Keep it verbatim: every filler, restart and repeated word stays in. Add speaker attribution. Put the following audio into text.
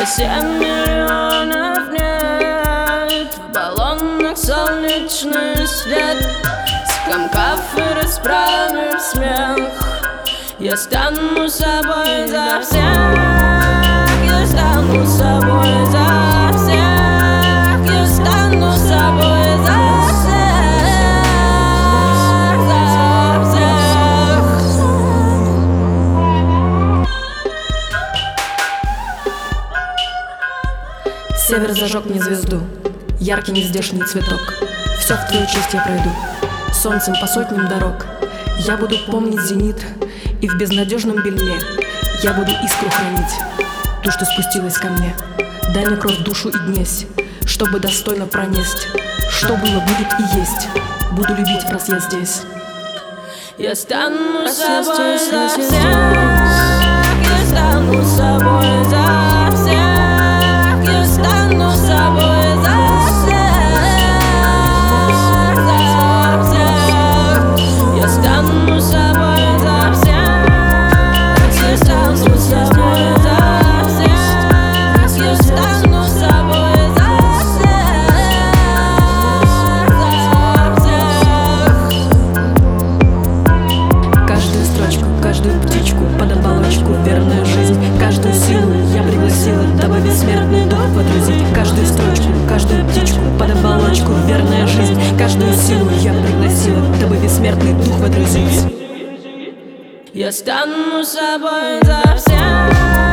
Speaker 1: Семь миллионов нет, в баллонах солнечный свет, скомкав и расправив смех. Я стану собой за всех, я стану собой за всех, я стану собой за всех, за всех.
Speaker 2: Север зажег мне звезду, яркий нездешний цветок. Все в твою честь я пройду, солнцем по сотням дорог. Я буду помнить зенит, и в безнадежном бельме я буду искру хранить, ту, что спустилась ко мне. Дай мне кровь, душу и днесь, чтобы достойно пронесть. Что было, будет и есть. Буду любить, раз я здесь.
Speaker 1: Я стану собой за всех, я стану собой за всех, я стану собой за всех, за всех. Я стану собой за всех, я стану собой за всех, я стану собой за всех, за всех.
Speaker 2: Каждую строчку, каждую птичку под оболочку, верная жизнь. Каждую силу я пригласила, дабы бессмертный дух водрузить. Каждую строчку, каждую птичку под оболочку, верная жизнь. Каждую силу я пригласила, дабы бессмертный дух водрузить.
Speaker 1: Я стану собой за всех.